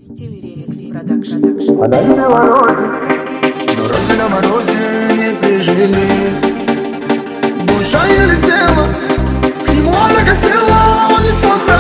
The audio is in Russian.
Стиль Ремикс Продакшн. Она любила розы, но розы на морозе не прижили. Душа еле тела, к нему она хотела, он не смог.